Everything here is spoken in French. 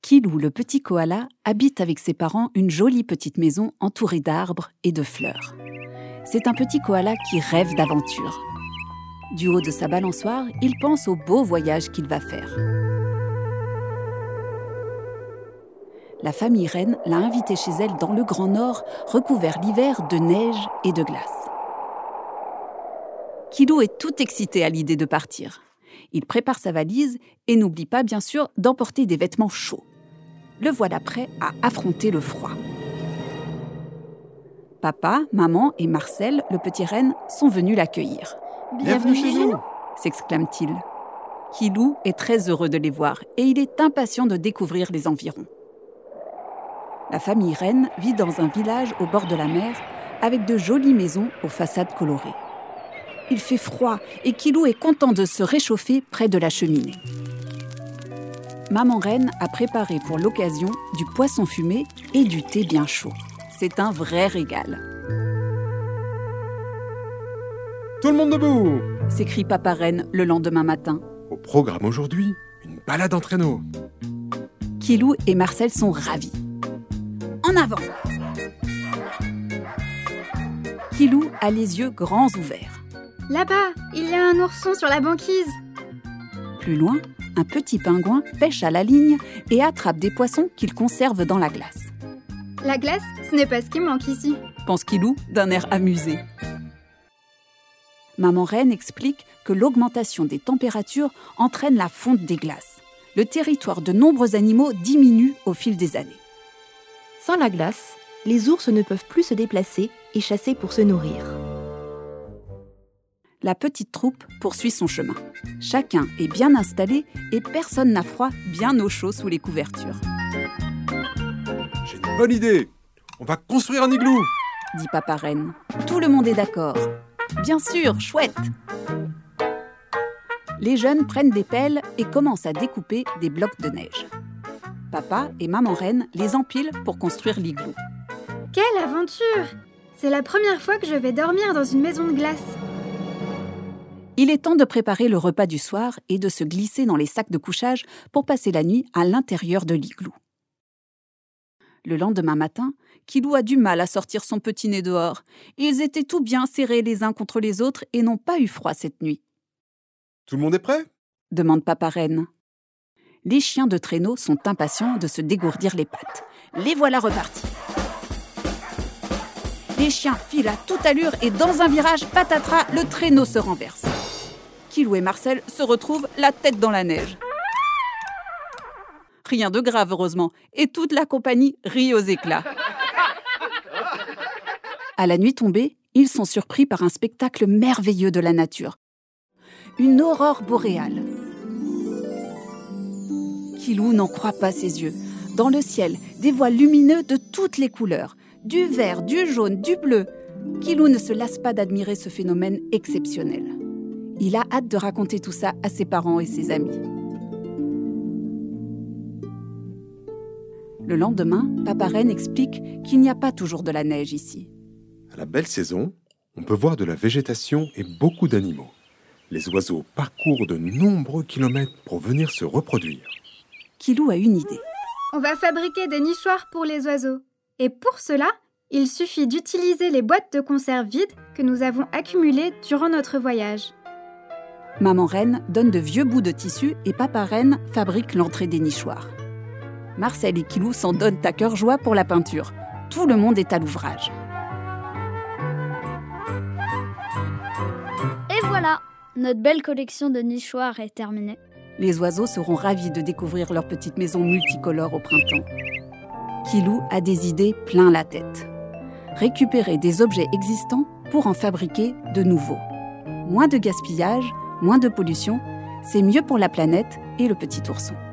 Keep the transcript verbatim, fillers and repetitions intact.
Kilou, le petit koala, habite avec ses parents une jolie petite maison entourée d'arbres et de fleurs. C'est un petit koala qui rêve d'aventure. Du haut de sa balançoire, il pense au beau voyage qu'il va faire. La famille reine l'a invité chez elle dans le Grand Nord, recouvert l'hiver de neige et de glace. Kilou est tout excité à l'idée de partir. Il prépare sa valise et n'oublie pas, bien sûr, d'emporter des vêtements chauds. Le voilà prêt à affronter le froid. Papa, maman et Marcel, le petit renne, sont venus l'accueillir. « Bienvenue chez nous !» s'exclame-t-il. Kilou est très heureux de les voir et il est impatient de découvrir les environs. La famille reine vit dans un village au bord de la mer avec de jolies maisons aux façades colorées. Il fait froid et Kilou est content de se réchauffer près de la cheminée. Maman reine a préparé pour l'occasion du poisson fumé et du thé bien chaud. C'est un vrai régal. Tout le monde debout ! S'écrie Papa Reine le lendemain matin. Au programme aujourd'hui, une balade en traîneau. Kilou et Marcel sont ravis. En avant ! Kilou a les yeux grands ouverts. Là-bas, il y a un ourson sur la banquise. Plus loin, un petit pingouin pêche à la ligne et attrape des poissons qu'il conserve dans la glace. La glace, ce n'est pas ce qui manque ici, pense Kilou d'un air amusé. Maman reine explique que l'augmentation des températures entraîne la fonte des glaces. Le territoire de nombreux animaux diminue au fil des années. Sans la glace, les ours ne peuvent plus se déplacer et chasser pour se nourrir. La petite troupe poursuit son chemin. Chacun est bien installé et personne n'a froid bien au chaud sous les couvertures. J'ai une bonne idée. On va construire un igloo, dit Papa Reine. Tout le monde est d'accord. Bien sûr, chouette. Les jeunes prennent des pelles et commencent à découper des blocs de neige. Papa et Maman Reine les empilent pour construire l'igloo. Quelle aventure! C'est la première fois que je vais dormir dans une maison de glace. Il est temps de préparer le repas du soir et de se glisser dans les sacs de couchage pour passer la nuit à l'intérieur de l'igloo. Le lendemain matin, Kilou a du mal à sortir son petit nez dehors. Ils étaient tout bien serrés les uns contre les autres et n'ont pas eu froid cette nuit. Tout le monde est prêt ? Demande Papa Reine. Les chiens de traîneau sont impatients de se dégourdir les pattes. Les voilà repartis. Les chiens filent à toute allure et dans un virage, patatras, le traîneau se renverse. Kilou et Marcel se retrouvent la tête dans la neige. Rien de grave, heureusement, et toute la compagnie rit aux éclats. À la nuit tombée, ils sont surpris par un spectacle merveilleux de la nature. Une aurore boréale. Kilou n'en croit pas ses yeux. Dans le ciel, des voiles lumineux de toutes les couleurs. Du vert, du jaune, du bleu. Kilou ne se lasse pas d'admirer ce phénomène exceptionnel. Il a hâte de raconter tout ça à ses parents et ses amis. Le lendemain, Papa Reine explique qu'il n'y a pas toujours de la neige ici. À la belle saison, on peut voir de la végétation et beaucoup d'animaux. Les oiseaux parcourent de nombreux kilomètres pour venir se reproduire. Kilou a une idée. On va fabriquer des nichoirs pour les oiseaux. Et pour cela, il suffit d'utiliser les boîtes de conserve vides que nous avons accumulées durant notre voyage. Maman Reine donne de vieux bouts de tissu et Papa Reine fabrique l'entrée des nichoirs. Marcel et Kilou s'en donnent à cœur joie pour la peinture. Tout le monde est à l'ouvrage. Et voilà, notre belle collection de nichoirs est terminée. Les oiseaux seront ravis de découvrir leur petite maison multicolore au printemps. Kilou a des idées plein la tête. Récupérer des objets existants pour en fabriquer de nouveaux. Moins de gaspillage, moins de pollution, c'est mieux pour la planète et le petit ourson.